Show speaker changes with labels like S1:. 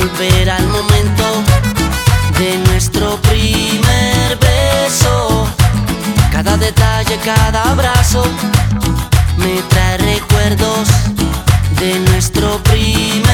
S1: volver al momento de nuestro primer beso. Cada detalle, cada abrazo me trae recuerdos de nuestro primer